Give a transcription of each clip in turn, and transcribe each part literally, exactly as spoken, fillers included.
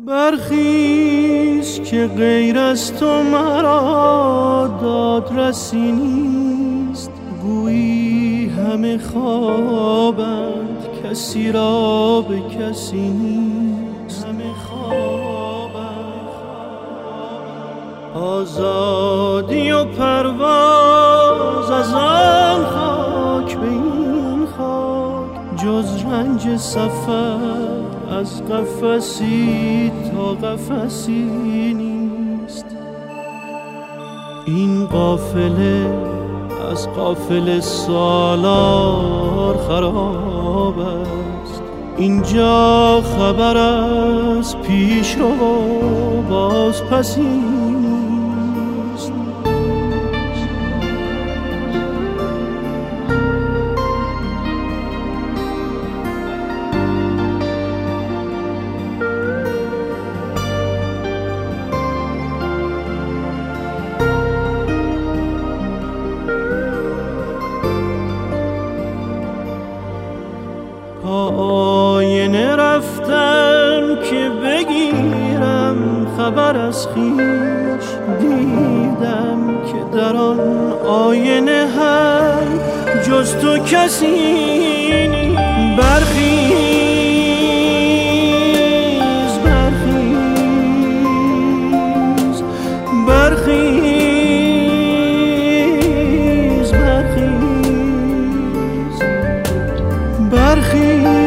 برخیز که غیر از تو مرا دادرسی نیست. گویی همه خوابند کسی را به کسی نیست. همه خوابند آزادی و پرواز از آن خاک به این خاک، جز رنج سفر از قفسی تا قفسی نیست. این قافله از قافله سالار خراب است. اینجا خبر از پیش رو باز پسی نیست. آینه رفتم که بگیرم خبر از خویش. دیدم که در آن آینه هم جز تو کسی نیست. برخیز برخیز برخیز برخیز برخیز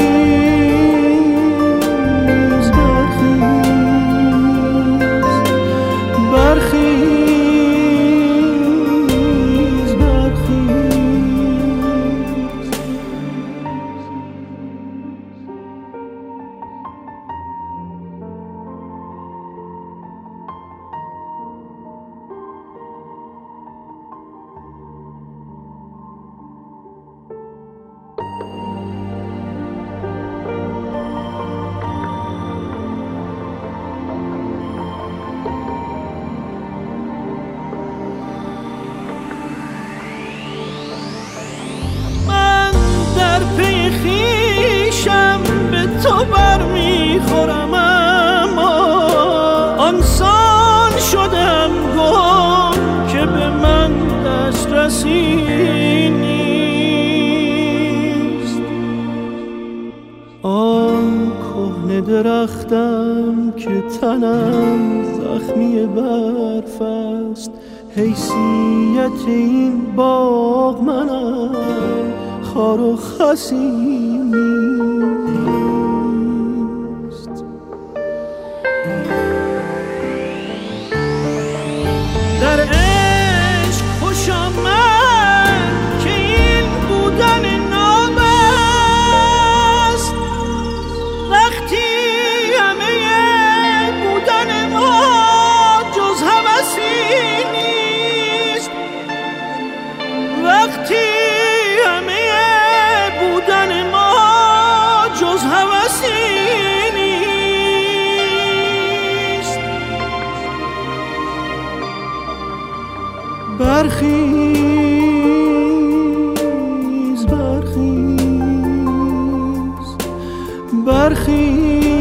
تو بر میخورم، اما آنسان شدم گم که به من دسترسی نیست. آن کهنه درختم که تنم زخمی برف است. حیثیت این باغ منم، خار و خسی نیست. در عشق خوش آمد که این بودن ناب است. وقتی همه بودن ما جز هوسی نیست. وقتی همه بودن ما جز هوسی برخیز برخیز برخیز